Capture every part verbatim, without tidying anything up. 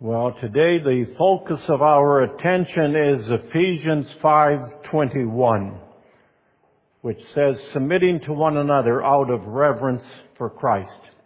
Well, today the focus of our attention is Ephesians five twenty-one, which says, submitting to one another out of reverence for Christ.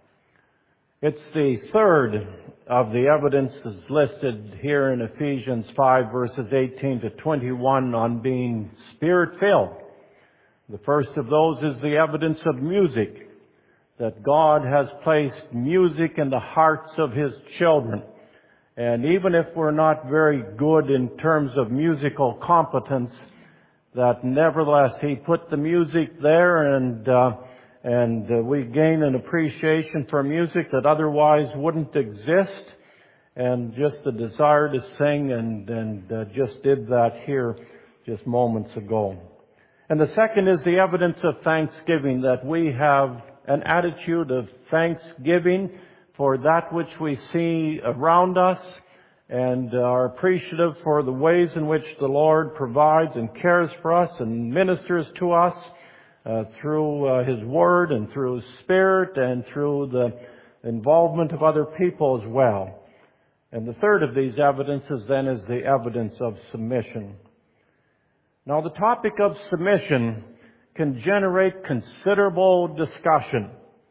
It's the third of the evidences listed here in Ephesians five, verses eighteen to twenty-one on being Spirit-filled. The first of those is the evidence of music, that God has placed music in the hearts of His children. And even if we're not very good in terms of musical competence, that nevertheless He put the music there, and uh, and uh, we gain an appreciation for music that otherwise wouldn't exist, and just the desire to sing, and and uh, just did that here just moments ago. And the second is the evidence of thanksgiving, that we have an attitude of thanksgiving for that which we see around us, and are appreciative for the ways in which the Lord provides and cares for us and ministers to us uh, through uh, His Word and through His Spirit and through the involvement of other people as well. And the third of these evidences then is the evidence of submission. Now, the topic of submission can generate considerable discussion,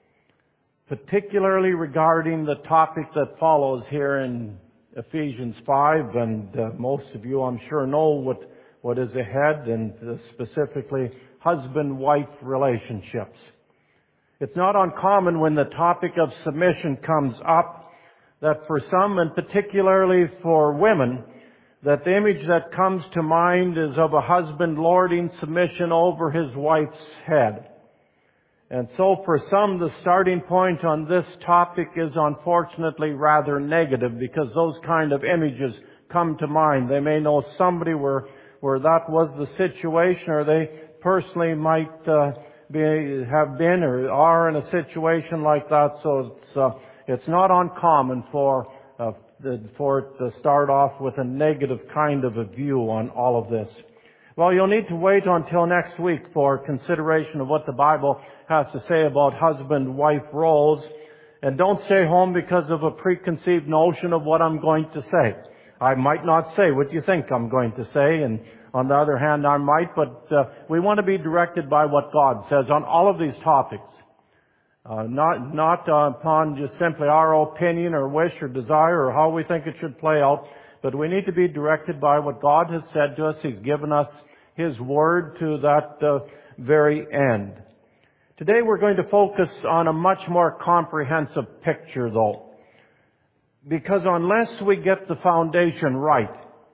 particularly regarding the topic that follows here in Ephesians five, and uh, most of you, I'm sure, know what, what is ahead, and uh, specifically husband-wife relationships. It's not uncommon when the topic of submission comes up that for some, and particularly for women, that the image that comes to mind is of a husband lording submission over his wife's head. And so for some, the starting point on this topic is unfortunately rather negative, because those kind of images come to mind. They may know somebody where, where that was the situation, or they personally might uh, be, have been or are in a situation like that. So it's, uh, it's not uncommon for, uh, for it to start off with a negative kind of a view on all of this. Well, you'll need to wait until next week for consideration of what the Bible has to say about husband-wife roles. And don't stay home because of a preconceived notion of what I'm going to say. I might not say what you think I'm going to say, and on the other hand, I might, but uh, we want to be directed by what God says on all of these topics. Uh, not not uh, upon just simply our opinion or wish or desire or how we think it should play out, but we need to be directed by what God has said to us. He's given us His Word to that uh, very end. Today we're going to focus on a much more comprehensive picture, though, because unless we get the foundation right,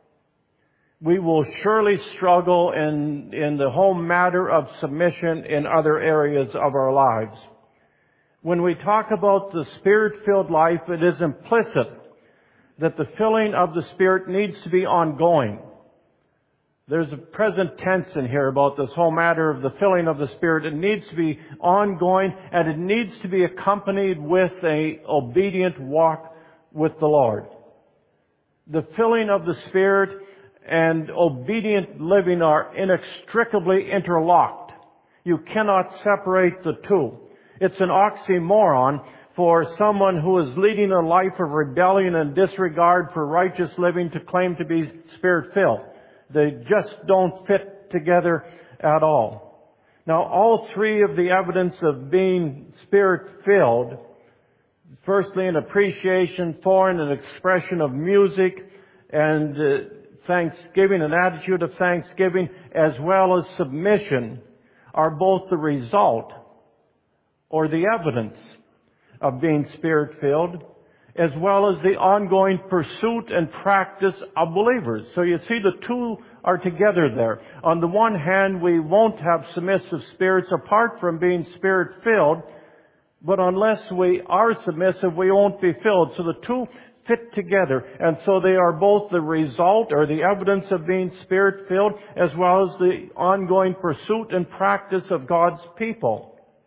we will surely struggle in, in the whole matter of submission in other areas of our lives. When we talk about the Spirit-filled life, it is implicit that the filling of the Spirit needs to be ongoing. There's a present tense in here about this whole matter of the filling of the Spirit. It needs to be ongoing, and it needs to be accompanied with a obedient walk with the Lord. The filling of the Spirit and obedient living are inextricably interlocked. You cannot separate the two. It's an oxymoron for someone who is leading a life of rebellion and disregard for righteous living to claim to be Spirit-filled. They just don't fit together at all. Now, all three of the evidence of being Spirit-filled, firstly an appreciation for and an expression of music and uh, thanksgiving, an attitude of thanksgiving, as well as submission, are both the result or the evidence of being Spirit-filled, as well as the ongoing pursuit and practice of believers. So you see, the two are together there. On the one hand, we won't have submissive spirits apart from being Spirit-filled, but unless we are submissive, we won't be filled. So the two fit together, and so they are both the result or the evidence of being Spirit-filled, as well as the ongoing pursuit and practice of God's people.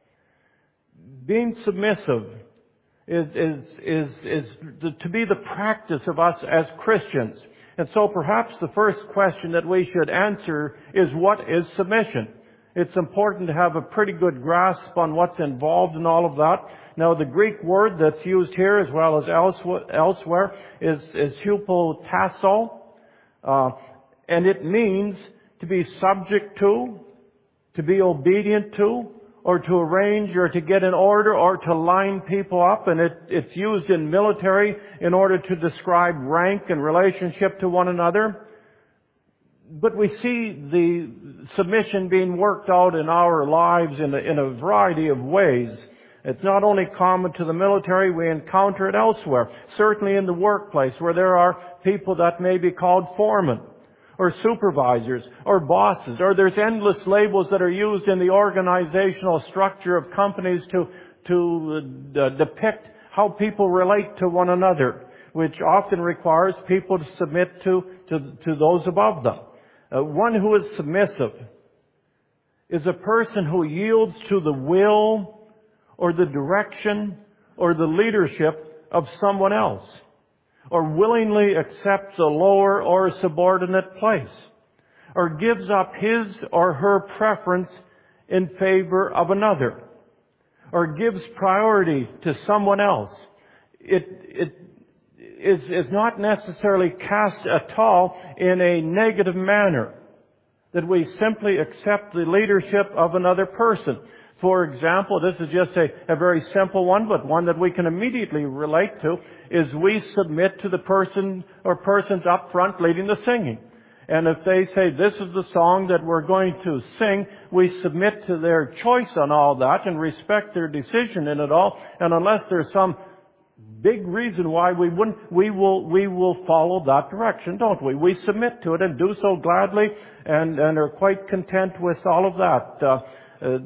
Being submissive is, is, is, is the, to be the practice of us as Christians. And so perhaps the first question that we should answer is, what is submission? It's important to have a pretty good grasp on what's involved in all of that. Now, the Greek word that's used here as well as elsewhere is, is hupotasso, uh, and it means to be subject to, to be obedient to, or to arrange or to get in order or to line people up. And it, it's used in military in order to describe rank and relationship to one another. But we see the submission being worked out in our lives in a, in a variety of ways. It's not only common to the military, we encounter it elsewhere. Certainly in the workplace where there are people that may be called foremen, or supervisors, or bosses, or there's endless labels that are used in the organizational structure of companies to, to uh, depict how people relate to one another, which often requires people to submit to, to, to those above them. Uh, one who is submissive is a person who yields to the will or the direction or the leadership of someone else, or willingly accepts a lower or subordinate place, or gives up his or her preference in favor of another, or gives priority to someone else. It, it is, is not necessarily cast at all in a negative manner, that we simply accept the leadership of another person. For example, this is just a, a very simple one, but one that we can immediately relate to, is we submit to the person or persons up front leading the singing. And if they say, this is the song that we're going to sing, we submit to their choice on all that and respect their decision in it all. And unless there's some big reason why we wouldn't, we will, we will follow that direction, don't we? We submit to it and do so gladly and, and are quite content with all of that. Uh, uh,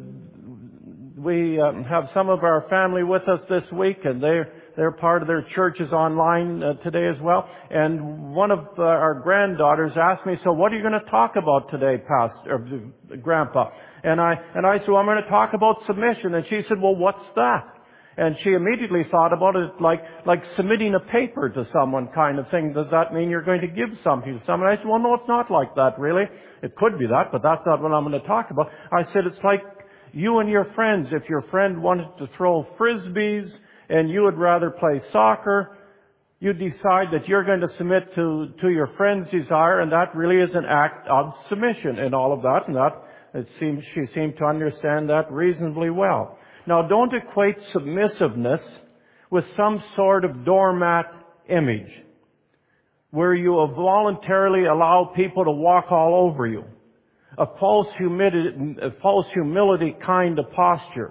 We um, have some of our family with us this week, and they're, they're part of their churches online uh, today as well. And one of uh, our granddaughters asked me, so what are you going to talk about today, Pastor, or uh, Grandpa? And I, and I said, well, I'm going to talk about submission. And she said, well, what's that? And she immediately thought about it like, like submitting a paper to someone kind of thing. Does that mean you're going to give something to someone? I said, well, no, it's not like that, really. It could be that, but that's not what I'm going to talk about. I said, it's like you and your friends. If your friend wanted to throw frisbees and you would rather play soccer, you decide that you're going to submit to, to your friend's desire, and that really is an act of submission in all of that, and that it seems she seemed to understand that reasonably well. Now, don't equate submissiveness with some sort of doormat image where you voluntarily allow people to walk all over you. A false humility, a false humility kind of posture.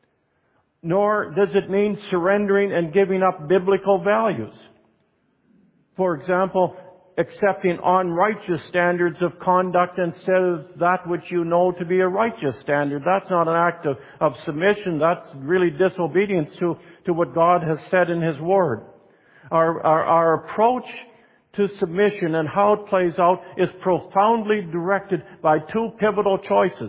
Nor does it mean surrendering and giving up biblical values. For example, accepting unrighteous standards of conduct instead of that which you know to be a righteous standard. That's not an act of, of submission. That's really disobedience to, to what God has said in His Word. Our, our, our approach to submission and how it plays out is profoundly directed by two pivotal choices.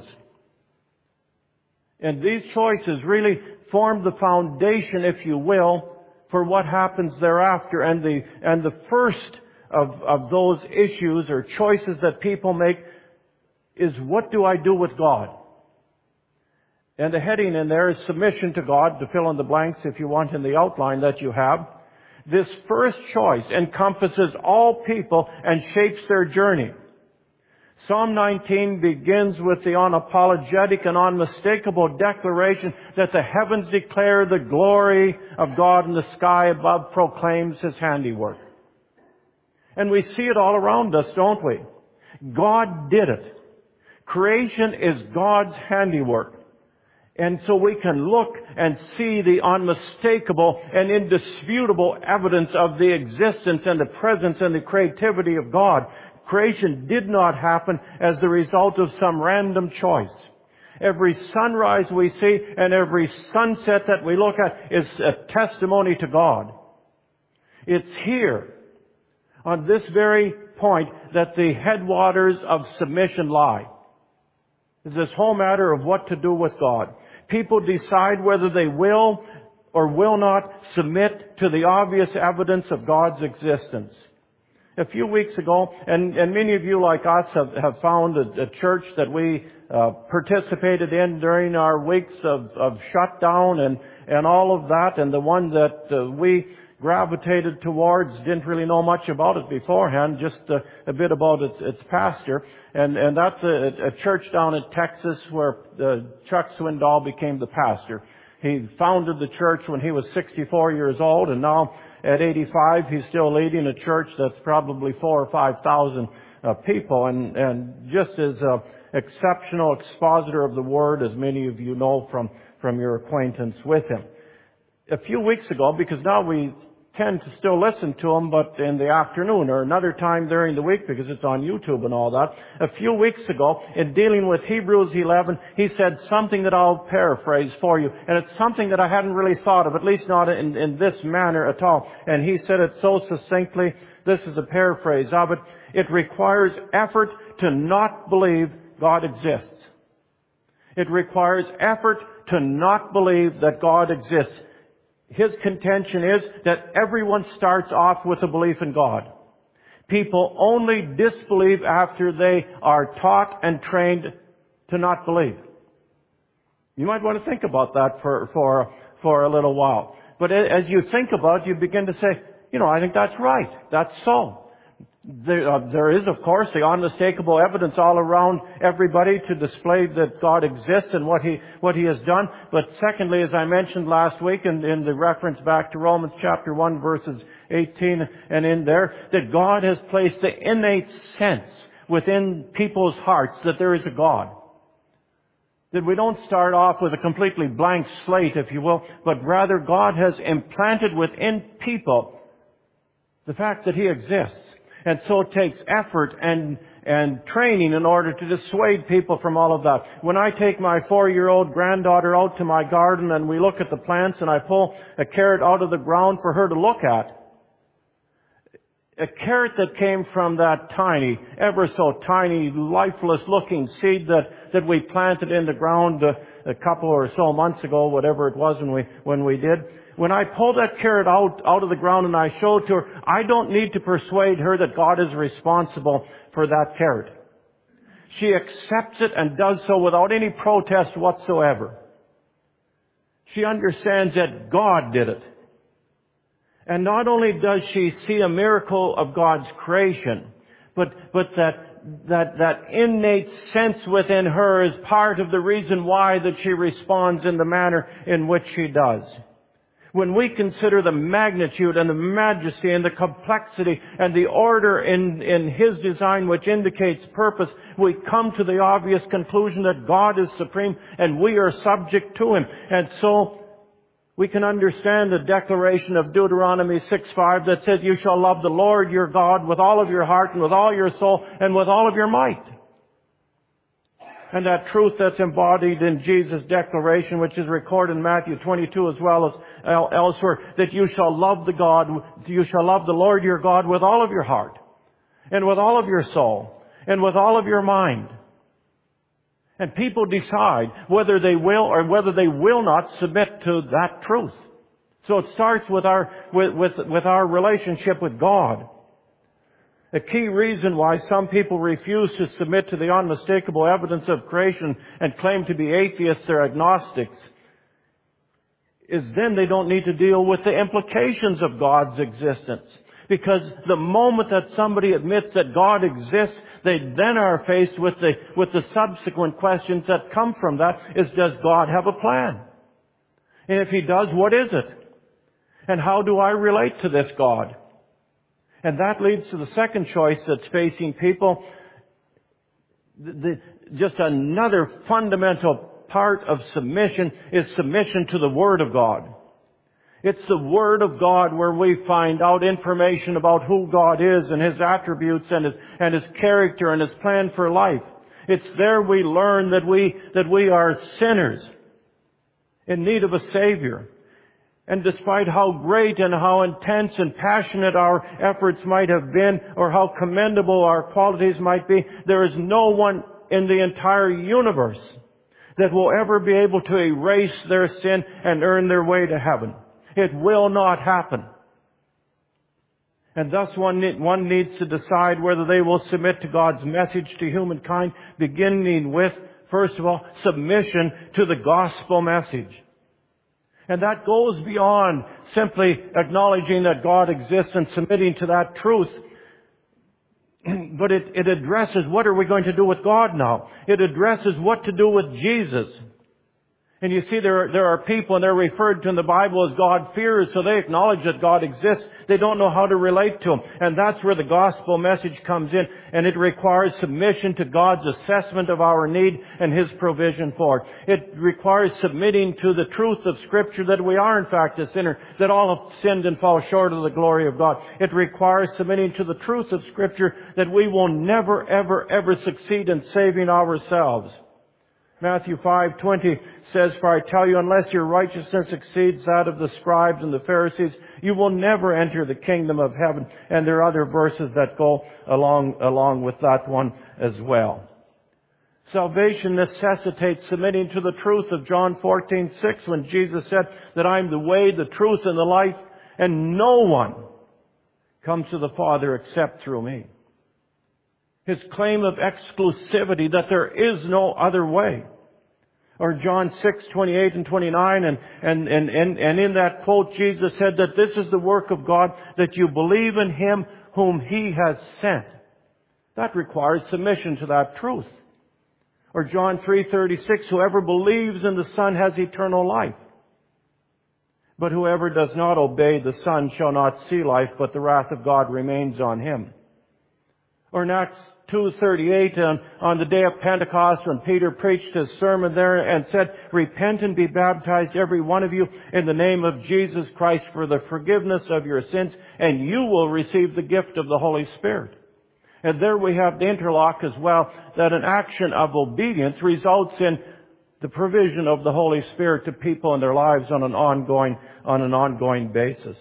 And these choices really form the foundation, if you will, for what happens thereafter. And the, and the first of, of those issues or choices that people make is, what do I do with God? And the heading in there is submission to God, to fill in the blanks if you want in the outline that you have. This first choice encompasses all people and shapes their journey. Psalm nineteen begins with the unapologetic and unmistakable declaration that the heavens declare the glory of God and the sky above proclaims His handiwork. And we see it all around us, don't we? God did it. Creation is God's handiwork. And so we can look and see the unmistakable and indisputable evidence of the existence and the presence and the creativity of God. Creation did not happen as the result of some random choice. Every sunrise we see and every sunset that we look at is a testimony to God. It's here, on this very point, that the headwaters of submission lie. It's this whole matter of what to do with God. People decide whether they will or will not submit to the obvious evidence of God's existence. A few weeks ago, and, and many of you like us have, have found a, a church that we uh, participated in during our weeks of, of shutdown and, and all of that, and the one that uh, we gravitated towards, didn't really know much about it beforehand, just uh, a bit about its, its pastor. And, and that's a, a church down in Texas where uh, Chuck Swindoll became the pastor. He founded the church when he was sixty-four years old, and now at eighty-five, he's still leading a church that's probably four or five thousand uh, people, and, and just as an exceptional expositor of the Word, as many of you know from, from your acquaintance with him. A few weeks ago, because now we tend to still listen to him, but in the afternoon or another time during the week because it's on YouTube and all that. A few weeks ago, in dealing with Hebrews eleven, he said something that I'll paraphrase for you. And it's something that I hadn't really thought of, at least not in, in this manner at all. And he said it so succinctly. This is a paraphrase of it. It requires effort to not believe God exists. It requires effort to not believe that God exists. His contention is that everyone starts off with a belief in God. People only disbelieve after they are taught and trained to not believe. You might want to think about that for, for, for a little while. But as you think about it, you begin to say, you know, I think that's right. That's so. There, uh, there is, of course, the unmistakable evidence all around everybody to display that God exists and what He what He has done. But secondly, as I mentioned last week in, in the reference back to Romans chapter one, verses eighteen and in there, that God has placed the innate sense within people's hearts that there is a God. That we don't start off with a completely blank slate, if you will, but rather God has implanted within people the fact that He exists. And so it takes effort and, and training in order to dissuade people from all of that. When I take my four-year-old granddaughter out to my garden and we look at the plants and I pull a carrot out of the ground for her to look at, a carrot that came from that tiny, ever so tiny, lifeless-looking seed that, that we planted in the ground a, a couple or so months ago, whatever it was when we, when we did. When I pull that carrot out, out of the ground and I show it to her, I don't need to persuade her that God is responsible for that carrot. She accepts it and does so without any protest whatsoever. She understands that God did it. And not only does she see a miracle of God's creation, but, but that, that, that innate sense within her is part of the reason why that she responds in the manner in which she does. When we consider the magnitude and the majesty and the complexity and the order in, in His design which indicates purpose, we come to the obvious conclusion that God is supreme and we are subject to Him. And so we can understand the declaration of Deuteronomy six five that says, "You shall love the Lord your God with all of your heart and with all your soul and with all of your might." And that truth that's embodied in Jesus' declaration, which is recorded in Matthew twenty-two as well as elsewhere, that you shall love the God, you shall love the Lord your God with all of your heart, and with all of your soul, and with all of your mind. And people decide whether they will or whether they will not submit to that truth. So it starts with our, with, with, with our relationship with God. A key reason why some people refuse to submit to the unmistakable evidence of creation and claim to be atheists or agnostics is then they don't need to deal with the implications of God's existence. Because the moment that somebody admits that God exists, they then are faced with the, with the subsequent questions that come from that is, does God have a plan? And if He does, what is it? And how do I relate to this God? And that leads to the second choice that's facing people. The, the, just another fundamental part of submission is submission to the Word of God. It's the Word of God where we find out information about who God is and His attributes and His, and His character and His plan for life. It's there we learn that we, that we are sinners in need of a Savior. And despite how great and how intense and passionate our efforts might have been, or how commendable our qualities might be, there is no one in the entire universe that will ever be able to erase their sin and earn their way to heaven. It will not happen. And thus one, need, one needs to decide whether they will submit to God's message to humankind, beginning with, first of all, submission to the gospel message. And that goes beyond simply acknowledging that God exists and submitting to that truth. But it, it addresses what are we going to do with God now. It addresses what to do with Jesus. And you see, there are, there are people, and they're referred to in the Bible as God-fearers, so they acknowledge that God exists. They don't know how to relate to Him. And that's where the gospel message comes in, and it requires submission to God's assessment of our need and His provision for it. It requires submitting to the truth of Scripture that we are in fact a sinner, that all have sinned and fall short of the glory of God. It requires submitting to the truth of Scripture that we will never, ever, ever succeed in saving ourselves. Matthew five twenty says, "For I tell you, unless your righteousness exceeds that of the scribes and the Pharisees, you will never enter the kingdom of heaven." And there are other verses that go along, along with that one as well. Salvation necessitates submitting to the truth of John fourteen six, when Jesus said that I am the way, the truth, and the life, and no one comes to the Father except through me. His claim of exclusivity, that there is no other way. Or John six twenty-eight and twenty-nine, and, and, and, and, and in that quote, Jesus said that this is the work of God, that you believe in Him whom He has sent. That requires submission to that truth. Or John three thirty-six, whoever believes in the Son has eternal life. But whoever does not obey the Son shall not see life, but the wrath of God remains on him. Or in Acts two thirty-eight, on, on the day of Pentecost, when Peter preached his sermon there and said, "Repent and be baptized, every one of you, in the name of Jesus Christ for the forgiveness of your sins, and you will receive the gift of the Holy Spirit." And there we have the interlock as well, that an action of obedience results in the provision of the Holy Spirit to people in their lives on an ongoing, on an ongoing basis.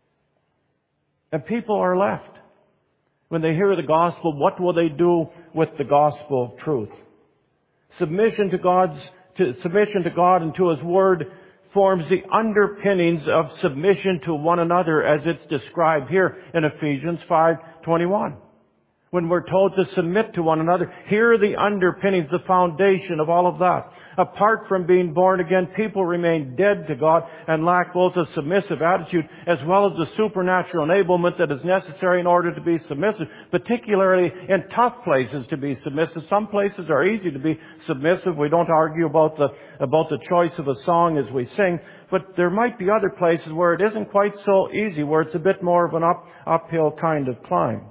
And people are left. When they hear the gospel, what will they do with the gospel of truth? Submission to God's, to, submission to God and to His Word forms the underpinnings of submission to one another, as it's described here in Ephesians five twenty-one. When we're told to submit to one another, here are the underpinnings, the foundation of all of that. Apart from being born again, people remain dead to God and lack both a submissive attitude as well as the supernatural enablement that is necessary in order to be submissive, particularly in tough places to be submissive. Some places are easy to be submissive. We don't argue about the, about the choice of a song as we sing, but there might be other places where it isn't quite so easy, where it's a bit more of an up, uphill kind of climb.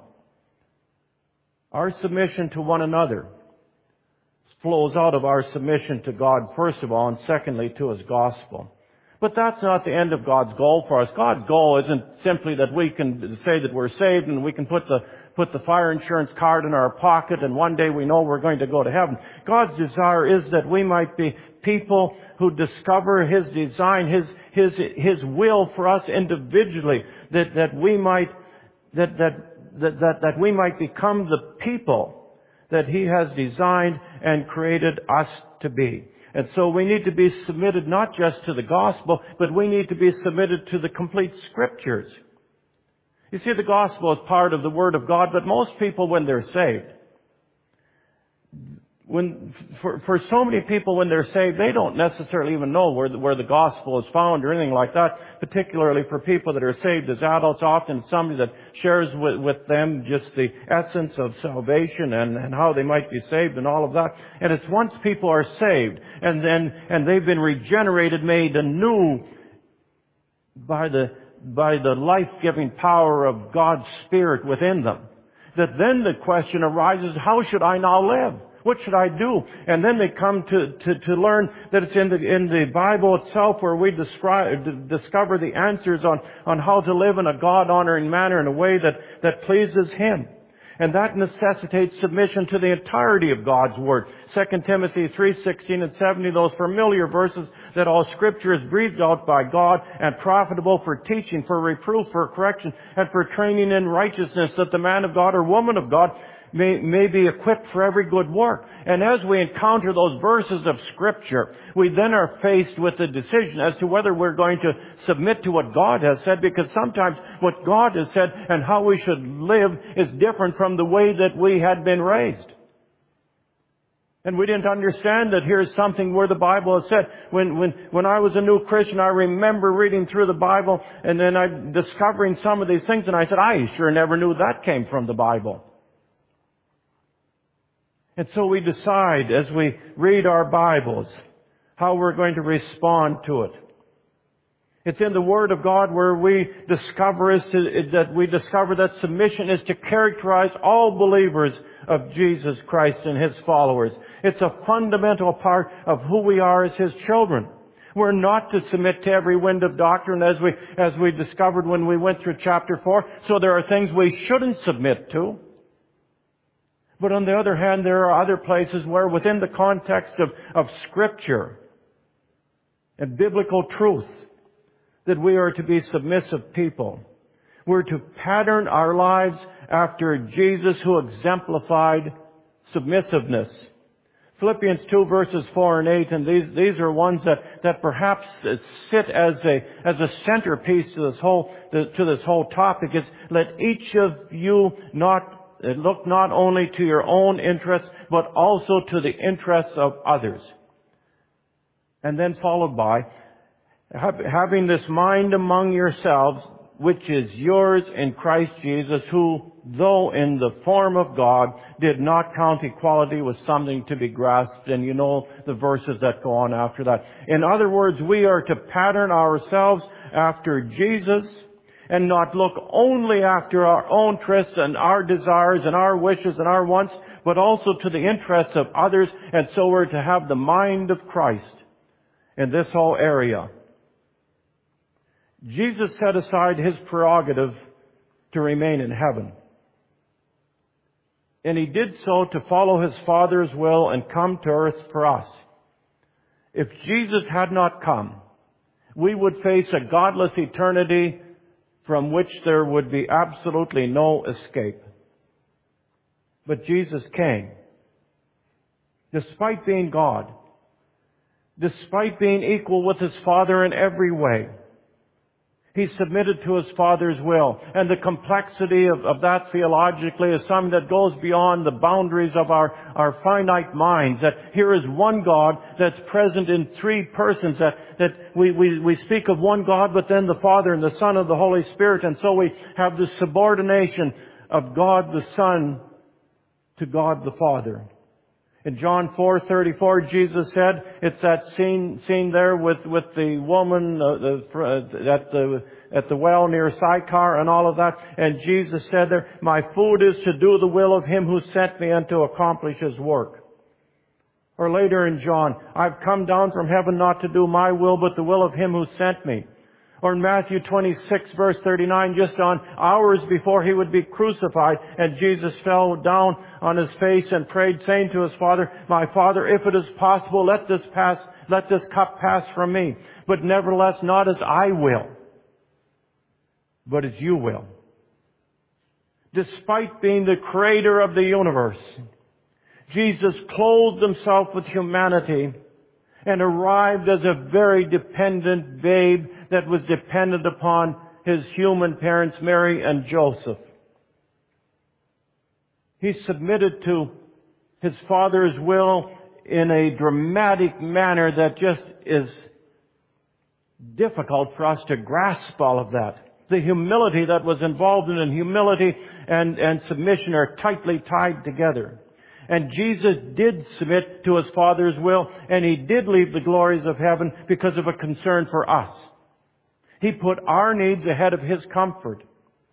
Our submission to one another flows out of our submission to God, first of all, and secondly, to His gospel. But that's not the end of God's goal for us. God's goal isn't simply that we can say that we're saved and we can put the put the fire insurance card in our pocket and one day we know we're going to go to heaven. God's desire is that we might be people who discover His design, His His His will for us individually, that that we might that that That, that, that we might become the people that He has designed and created us to be. And so we need to be submitted not just to the gospel, but we need to be submitted to the complete Scriptures. You see, the gospel is part of the Word of God, but most people, when they're saved, When, for, for so many people, when they're saved, they don't necessarily even know where the, where the gospel is found or anything like that, particularly for people that are saved as adults. Often somebody that shares with, with them just the essence of salvation and, and how they might be saved and all of that. And it's once people are saved and then, and they've been regenerated, made anew by the, by the life-giving power of God's Spirit within them, that then the question arises, how should I now live? What should I do? And then they come to, to, to learn that it's in the, in the Bible itself where we describe, discover the answers on, on how to live in a God-honoring manner in a way that, that pleases Him. And that necessitates submission to the entirety of God's Word. Second Timothy three sixteen and seventeen, those familiar verses, that all Scripture is breathed out by God and profitable for teaching, for reproof, for correction, and for training in righteousness, that the man of God or woman of God may, may be equipped for every good work. And as we encounter those verses of Scripture, we then are faced with the decision as to whether we're going to submit to what God has said, because sometimes what God has said and how we should live is different from the way that we had been raised. And we didn't understand that here's something where the Bible has said. When, when, when I was a new Christian, I remember reading through the Bible and then I discovering some of these things, and I said, I sure never knew that came from the Bible. And so we decide as we read our Bibles how we're going to respond to it. It's in the Word of God where we discover is to, that we discover that submission is to characterize all believers of Jesus Christ and His followers. It's a fundamental part of who we are as His children. We're not to submit to every wind of doctrine, as we as we discovered when we went through chapter four. So there are things we shouldn't submit to. But on the other hand, there are other places where within the context of, of Scripture and biblical truth that we are to be submissive people. We're to pattern our lives after Jesus, who exemplified submissiveness. Philippians two verses four and eight, and these, these are ones that, that perhaps sit as a, as a centerpiece to this whole, to this whole topic. Is let each of you not look not only to your own interests, but also to the interests of others. And then followed by, having this mind among yourselves, which is yours in Christ Jesus, who, though in the form of God, did not count equality with something to be grasped. And you know the verses that go on after that. In other words, we are to pattern ourselves after Jesus and not look only after our own interests and our desires and our wishes and our wants, but also to the interests of others. And so we're to have the mind of Christ in this whole area. Jesus set aside His prerogative to remain in heaven. And He did so to follow His Father's will and come to earth for us. If Jesus had not come, we would face a godless eternity from which there would be absolutely no escape. But Jesus came. Despite being God, despite being equal with His Father in every way, He submitted to His Father's will. And the complexity of, of that theologically is something that goes beyond the boundaries of our, our finite minds. That here is one God that's present in three persons. That, that we, we, we speak of one God, but then the Father and the Son and the Holy Spirit. And so we have the subordination of God the Son to God the Father. In John four thirty-four, Jesus said, it's that scene, scene there with, with the woman uh, the, at the, at the well near Sychar and all of that. And Jesus said there, my food is to do the will of Him who sent me and to accomplish His work. Or later in John, I've come down from heaven not to do my will, but the will of Him who sent me. Or in Matthew twenty-six verse thirty-nine, just on hours before He would be crucified, and Jesus fell down on His face and prayed, saying to His Father, my Father, if it is possible, let this pass, let this cup pass from me. But nevertheless, not as I will, but as You will. Despite being the Creator of the universe, Jesus clothed Himself with humanity and arrived as a very dependent babe that was dependent upon His human parents, Mary and Joseph. He submitted to His Father's will in a dramatic manner that just is difficult for us to grasp all of that. The humility that was involved in it, humility and, and submission are tightly tied together. And Jesus did submit to His Father's will, and He did leave the glories of heaven because of a concern for us. He put our needs ahead of His comfort.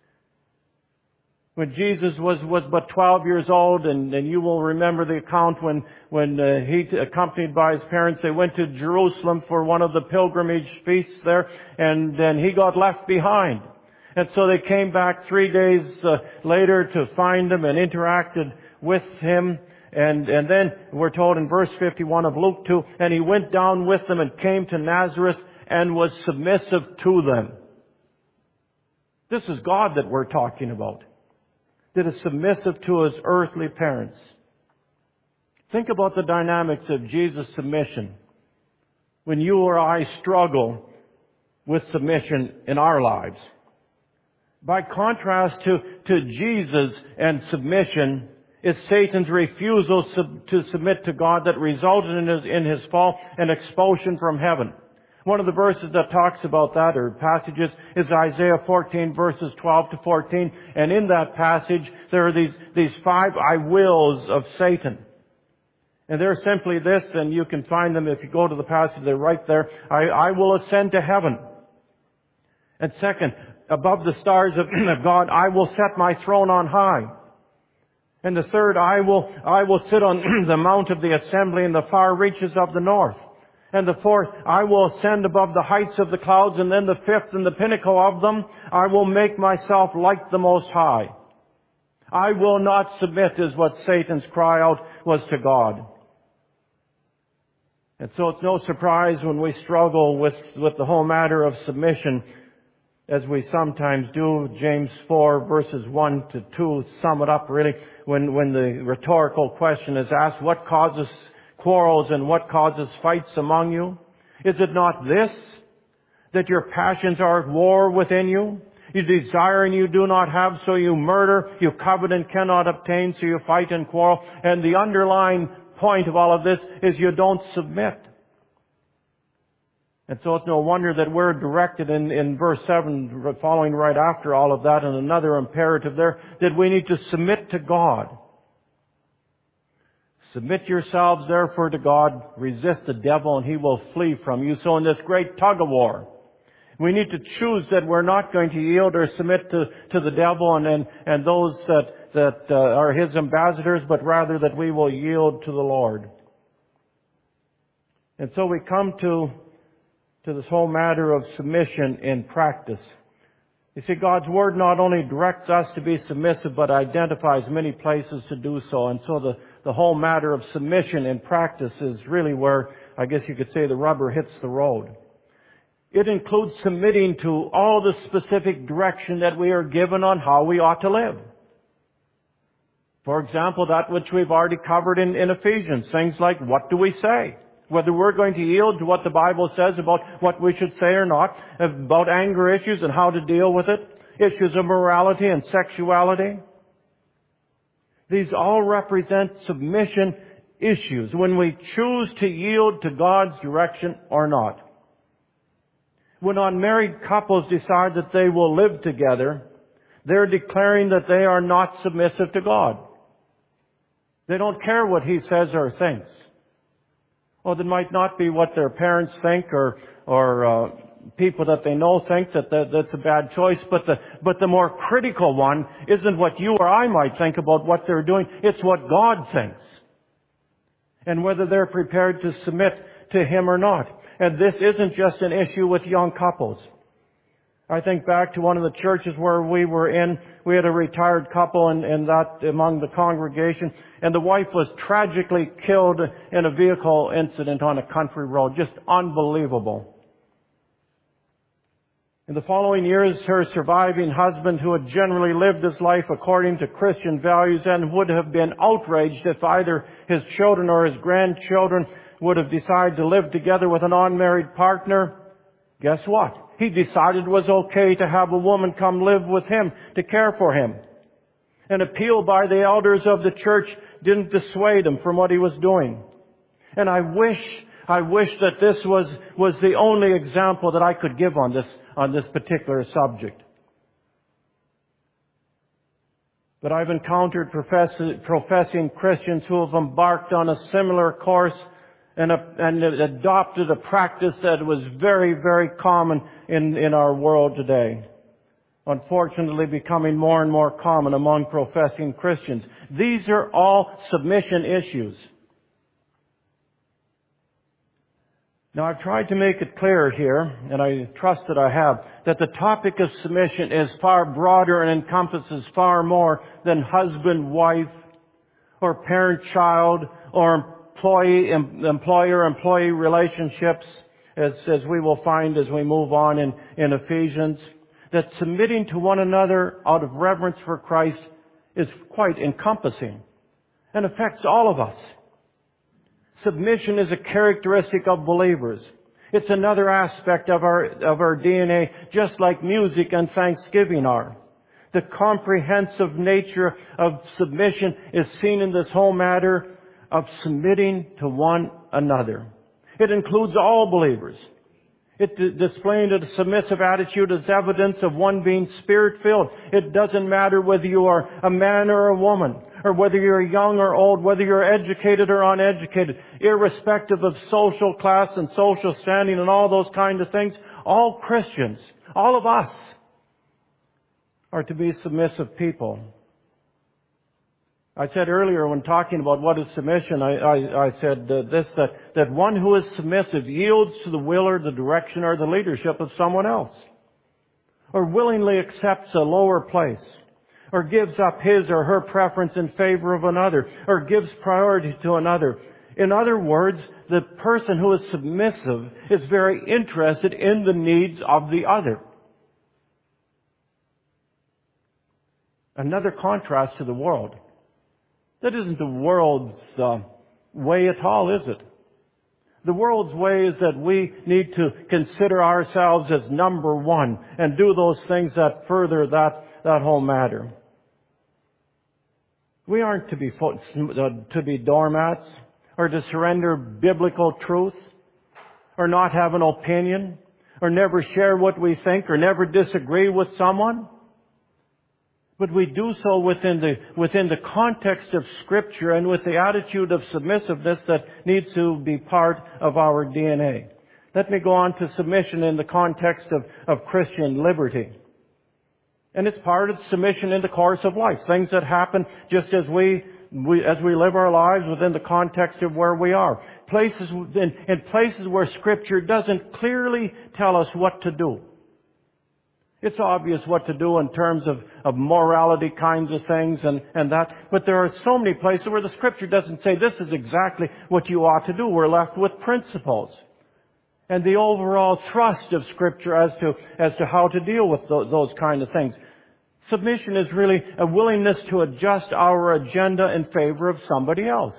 When Jesus was, was but twelve years old, and, and you will remember the account when, when uh, he, accompanied by his parents, they went to Jerusalem for one of the pilgrimage feasts there, and then He got left behind. And so they came back three days uh, later to find Him and interacted with Him. And, and then we're told in verse fifty-one of Luke two, and He went down with them and came to Nazareth and was submissive to them. This is God that we're talking about. that is submissive to his earthly parents. Think about the dynamics of Jesus' submission when you or I struggle with submission in our lives. By contrast to, to Jesus and submission, it's Satan's refusal sub, to submit to God that resulted in his, in his fall and expulsion from heaven. One of the verses that talks about that, or passages, is Isaiah fourteen, verses twelve to fourteen. And in that passage, there are these, these five I wills of Satan. And they're simply this, and you can find them if you go to the passage, they're right there. I, I will ascend to heaven. And second, above the stars of, of God, I will set my throne on high. And the third, I will, I will sit on the mount of the assembly in the far reaches of the north. And the fourth, I will ascend above the heights of the clouds. And then the fifth, and the pinnacle of them, I will make myself like the Most High. I will not submit, is what Satan's cry out was to God. And so it's no surprise when we struggle with, with the whole matter of submission, as we sometimes do. James four, verses one to two sum it up really, when, when the rhetorical question is asked, what causes quarrels and what causes fights among you? Is it not this, that your passions are at war within you? You desire and you do not have, so you murder. You covet and cannot obtain, so you fight and quarrel. And the underlying point of all of this is you don't submit. And so it's no wonder that we're directed in, in verse seven, following right after all of that, and another imperative there, that we need to submit to God. Submit yourselves therefore to God, resist the devil, and he will flee from you. So in this great tug of war, we need to choose that we're not going to yield or submit to, to the devil and, and, and those that, that uh, are his ambassadors, but rather that we will yield to the Lord. And so we come to, to this whole matter of submission in practice. You see, God's Word not only directs us to be submissive, but identifies many places to do so. And so the, the whole matter of submission in practice is really where, I guess you could say, the rubber hits the road. It includes submitting to all the specific direction that we are given on how we ought to live. For example, that which we've already covered in, in Ephesians. Things like, what do we say? Whether we're going to yield to what the Bible says about what we should say or not. About anger issues and how to deal with it. Issues of morality and sexuality. These all represent submission issues when we choose to yield to God's direction or not. When unmarried couples decide that they will live together, they're declaring that they are not submissive to God. They don't care what He says or thinks. Well, it might not be what their parents think or or uh, people that they know think that, that that's a bad choice, but the but the more critical one isn't what you or I might think about what they're doing. It's what God thinks, and whether they're prepared to submit to Him or not. And this isn't just an issue with young couples. I think back to one of the churches where we were in. We had a retired couple in, in that among the congregation, and the wife was tragically killed in a vehicle incident on a country road. Just unbelievable. In the following years, her surviving husband, who had generally lived his life according to Christian values and would have been outraged if either his children or his grandchildren would have decided to live together with an unmarried partner, guess what? He decided it was okay to have a woman come live with him to care for him. An appeal by the elders of the church didn't dissuade him from what he was doing. And I wish, I wish that this was, was the only example that I could give on this, on this particular subject. But I've encountered profess, professing Christians who have embarked on a similar course and, a, and adopted a practice that was very, very common in, in our world today. Unfortunately, becoming more and more common among professing Christians. These are all submission issues. Now, I've tried to make it clear here, and I trust that I have, that the topic of submission is far broader and encompasses far more than husband-wife or parent-child or employee, employer-employee relationships, as, as we will find as we move on in, in Ephesians. That submitting to one another out of reverence for Christ is quite encompassing and affects all of us. Submission is a characteristic of believers. It's another aspect of our, of our D N A, just like music and thanksgiving are. The comprehensive nature of submission is seen in this whole matter of submitting to one another. It includes all believers. It d- displaying a submissive attitude is evidence of one being Spirit-filled. It doesn't matter whether you are a man or a woman, or whether you're young or old, whether you're educated or uneducated, irrespective of social class and social standing and all those kind of things. All Christians, all of us, are to be submissive people. I said earlier when talking about what is submission, I, I, I said uh, this, that, that one who is submissive yields to the will or the direction or the leadership of someone else, or willingly accepts a lower place, or gives up his or her preference in favor of another, or gives priority to another. In other words, the person who is submissive is very interested in the needs of the other. Another contrast to the world. That isn't the world's uh, way at all, is it? The world's way is that we need to consider ourselves as number one and do those things that further that, that whole matter. We aren't to be, uh, to be doormats or to surrender biblical truth or not have an opinion or never share what we think or never disagree with someone. But we do so within the, within the context of Scripture and with the attitude of submissiveness that needs to be part of our D N A. Let me go on to submission in the context of, of Christian liberty. And it's part of submission in the course of life. Things that happen just as we, we as we live our lives within the context of where we are. Places, in, in places where Scripture doesn't clearly tell us what to do. It's obvious what to do in terms of, of morality kinds of things and, and that. But there are so many places where the Scripture doesn't say this is exactly what you ought to do. We're left with principles. And the overall thrust of Scripture as to, as to how to deal with those, those kind of things. Submission is really a willingness to adjust our agenda in favor of somebody else.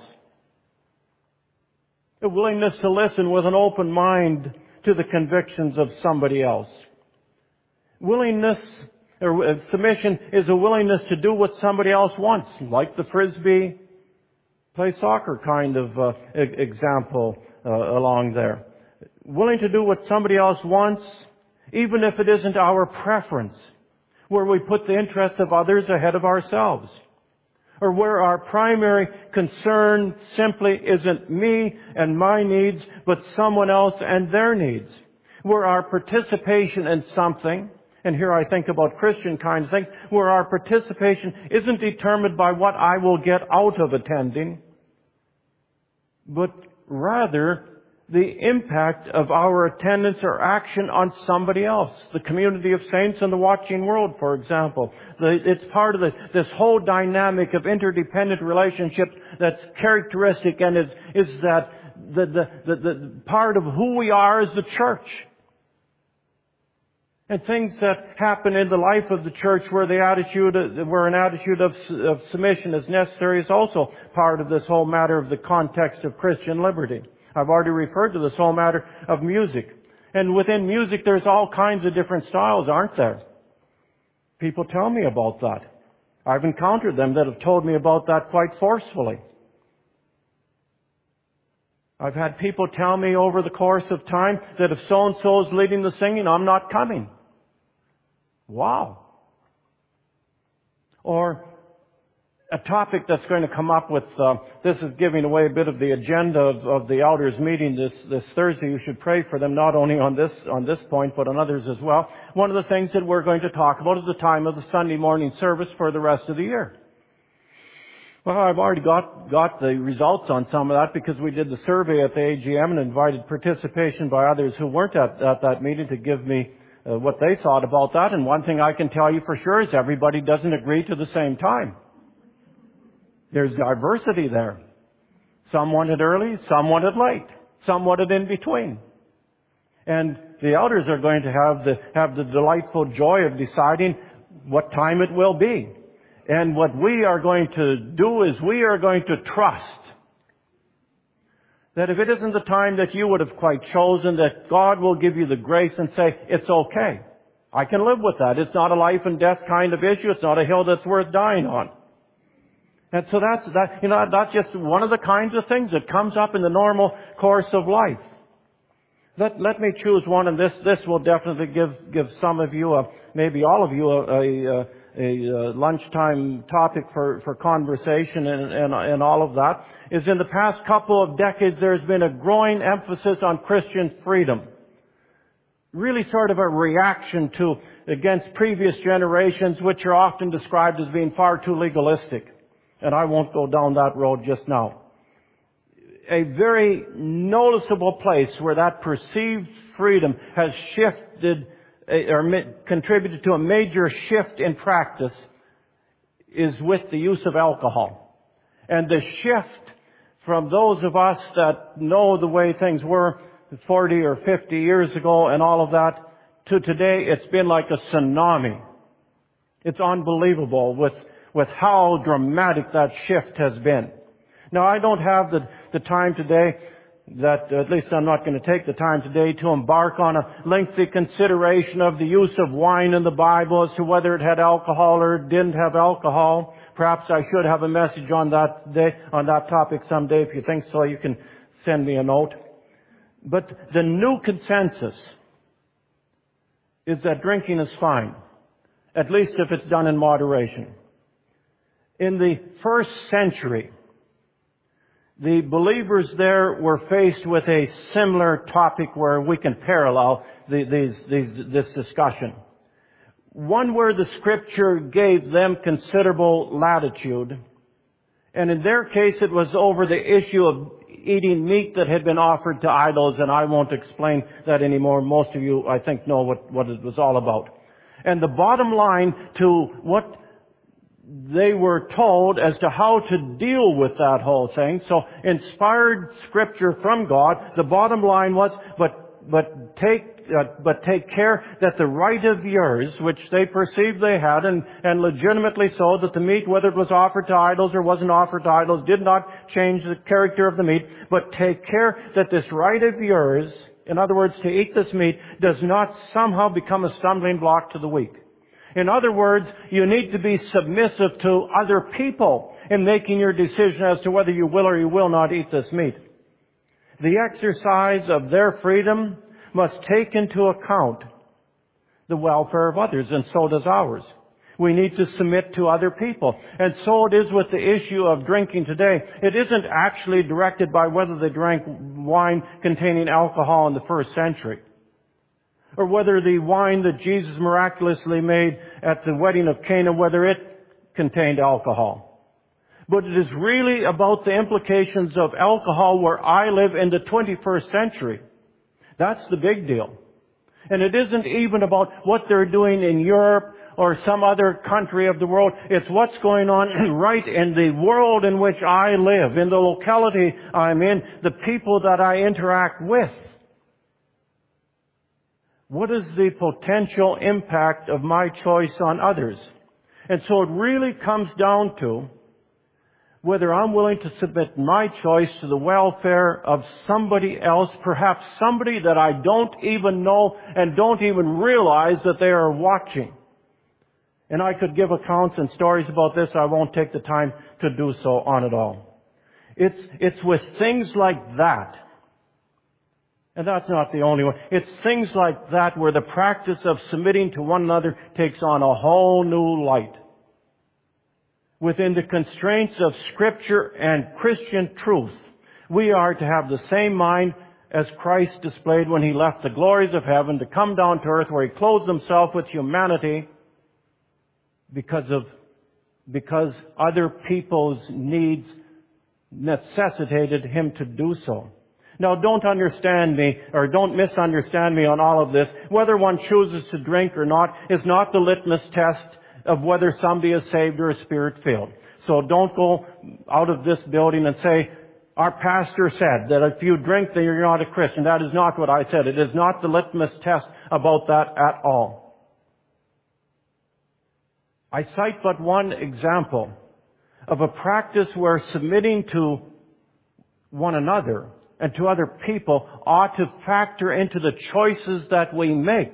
A willingness to listen with an open mind to the convictions of somebody else. Willingness, or submission is a willingness to do what somebody else wants, like the Frisbee play soccer kind of uh, example uh, along there. Willing to do what somebody else wants, even if it isn't our preference, where we put the interests of others ahead of ourselves, or where our primary concern simply isn't me and my needs, but someone else and their needs, where our participation in something, and here I think about Christian kind of things, where our participation isn't determined by what I will get out of attending, but rather the impact of our attendance or action on somebody else. The community of saints and the watching world, for example. The, it's part of the, this whole dynamic of interdependent relationships that's characteristic and is, is that the, the, the, the part of who we are as the church. And things that happen in the life of the church where the attitude, where an attitude of, of submission is necessary is also part of this whole matter of the context of Christian liberty. I've already referred to this whole matter of music. And within music there's all kinds of different styles, aren't there? People tell me about that. I've encountered them that have told me about that quite forcefully. I've had people tell me over the course of time that if so-and-so is leading the singing, I'm not coming. Wow. Or a topic that's going to come up with, uh, this is giving away a bit of the agenda of, of the elders meeting this, this Thursday. You should pray for them not only on this, on this point, but on others as well. One of the things that we're going to talk about is the time of the Sunday morning service for the rest of the year. Well, I've already got, got the results on some of that because we did the survey at the A G M and invited participation by others who weren't at, at that meeting to give me uh, what they thought about that. And one thing I can tell you for sure is everybody doesn't agree to the same time. There's diversity there. Some want it early, some want it late, some want it in between. And the elders are going to have the, have the delightful joy of deciding what time it will be. And what we are going to do is we are going to trust that if it isn't the time that you would have quite chosen, that God will give you the grace and say, it's okay. I can live with that. It's not a life and death kind of issue. It's not a hill that's worth dying on. And so that's, that, you know, that's just one of the kinds of things that comes up in the normal course of life. Let, let me choose one, and this, this will definitely give, give some of you, a, maybe all of you, a, a, a, a lunchtime topic for, for conversation and, and, and all of that, is in the past couple of decades there's been a growing emphasis on Christian freedom. Really sort of a reaction to, against previous generations, which are often described as being far too legalistic. And I won't go down that road just now. A very noticeable place where that perceived freedom has shifted or contributed to a major shift in practice is with the use of alcohol. And the shift from those of us that know the way things were forty or fifty years ago and all of that to today, it's been like a tsunami. It's unbelievable with, with how dramatic that shift has been. Now, I don't have the, the time today that, at least I'm not going to take the time today to embark on a lengthy consideration of the use of wine in the Bible as to whether it had alcohol or it didn't have alcohol. Perhaps I should have a message on that day, on that topic someday. If you think so, you can send me a note. But the new consensus is that drinking is fine, at least if it's done in moderation. In the first century, the believers there were faced with a similar topic where we can parallel the, these, these, this discussion. One where the Scripture gave them considerable latitude, and in their case it was over the issue of eating meat that had been offered to idols, and I won't explain that anymore. Most of you, I think, know what, what it was all about. And the bottom line to what they were told as to how to deal with that whole thing. So, inspired Scripture from God, the bottom line was, but, but take, uh, but take care that the right of yours, which they perceived they had, and, and legitimately so, that the meat, whether it was offered to idols or wasn't offered to idols, did not change the character of the meat, but take care that this right of yours, in other words, to eat this meat, does not somehow become a stumbling block to the weak. In other words, you need to be submissive to other people in making your decision as to whether you will or you will not eat this meat. The exercise of their freedom must take into account the welfare of others, and so does ours. We need to submit to other people. And so it is with the issue of drinking today. It isn't actually directed by whether they drank wine containing alcohol in the first century, or whether the wine that Jesus miraculously made at the wedding of Cana, whether it contained alcohol. But it is really about the implications of alcohol where I live in the twenty-first century. That's the big deal. And it isn't even about what they're doing in Europe or some other country of the world. It's what's going on right in the world in which I live, in the locality I'm in, the people that I interact with. What is the potential impact of my choice on others? And so it really comes down to whether I'm willing to submit my choice to the welfare of somebody else, perhaps somebody that I don't even know and don't even realize that they are watching. And I could give accounts and stories about this. I won't take the time to do so on it all. It's, it's with things like that. And that's not the only one. It's things like that where the practice of submitting to one another takes on a whole new light. Within the constraints of Scripture and Christian truth, we are to have the same mind as Christ displayed when He left the glories of heaven to come down to earth, where He clothed Himself with humanity because of, because other people's needs necessitated Him to do so. Now, don't understand me, or don't misunderstand me on all of this. Whether one chooses to drink or not is not the litmus test of whether somebody is saved or is Spirit-filled. So don't go out of this building and say, our pastor said that if you drink, then you're not a Christian. That is not what I said. It is not the litmus test about that at all. I cite but one example of a practice where submitting to one another and to other people ought to factor into the choices that we make.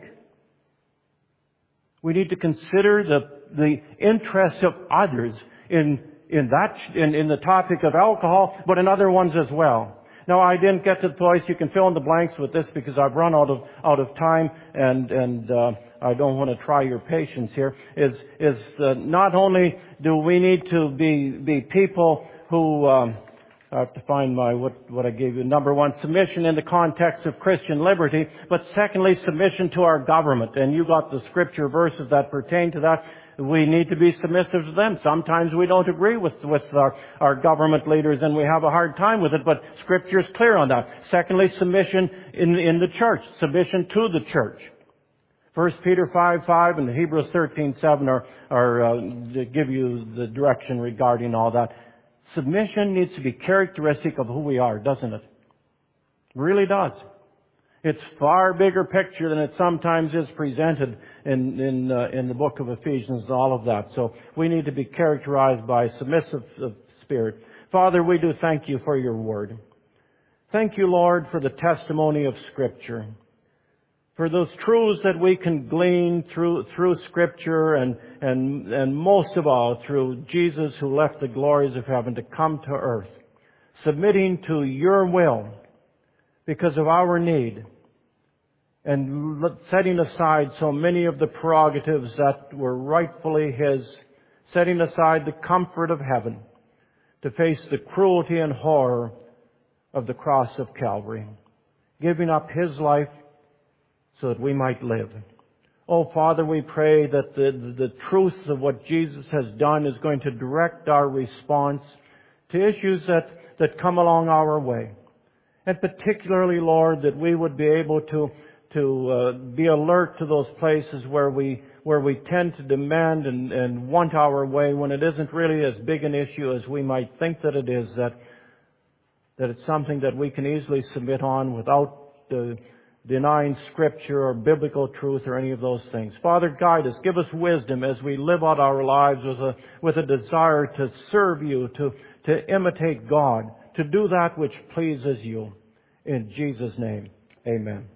We need to consider the, the interests of others in, in that, in, in the topic of alcohol, but in other ones as well. Now, I didn't get to the place. You can fill in the blanks with this because I've run out of, out of time, and, and, uh, I don't want to try your patience here, is, is, uh, not only do we need to be, be people who, um, I have to find my, what, what I gave you. Number one, submission in the context of Christian liberty. But secondly, submission to our government. And you got the scripture verses that pertain to that. We need to be submissive to them. Sometimes we don't agree with, with our, our government leaders and we have a hard time with it, but scripture is clear on that. Secondly, submission in, in the church. Submission to the church. First Peter five five and Hebrews thirteen seven are, are, uh, to give you the direction regarding all that. Submission needs to be characteristic of who we are, doesn't it? It really does. It's far bigger picture than it sometimes is presented in in, uh, in the book of Ephesians and all of that. So we need to be characterized by submissive spirit. Father, we do thank you for your word. Thank you, Lord, for the testimony of Scripture. For those truths that we can glean through through Scripture and, and, and most of all through Jesus who left the glories of heaven to come to earth, submitting to your will because of our need, and setting aside so many of the prerogatives that were rightfully His, setting aside the comfort of heaven to face the cruelty and horror of the cross of Calvary, giving up His life so that we might live. Oh, Father, we pray that the, the truth of what Jesus has done is going to direct our response to issues that, that come along our way. And particularly, Lord, that we would be able to, to uh, be alert to those places where we, where we tend to demand and, and want our way when it isn't really as big an issue as we might think that it is, that, that it's something that we can easily submit on without the denying Scripture or biblical truth or any of those things. Father, guide us. Give us wisdom as we live out our lives with a, with a desire to serve you, to, to imitate God, to do that which pleases you. In Jesus' name, amen.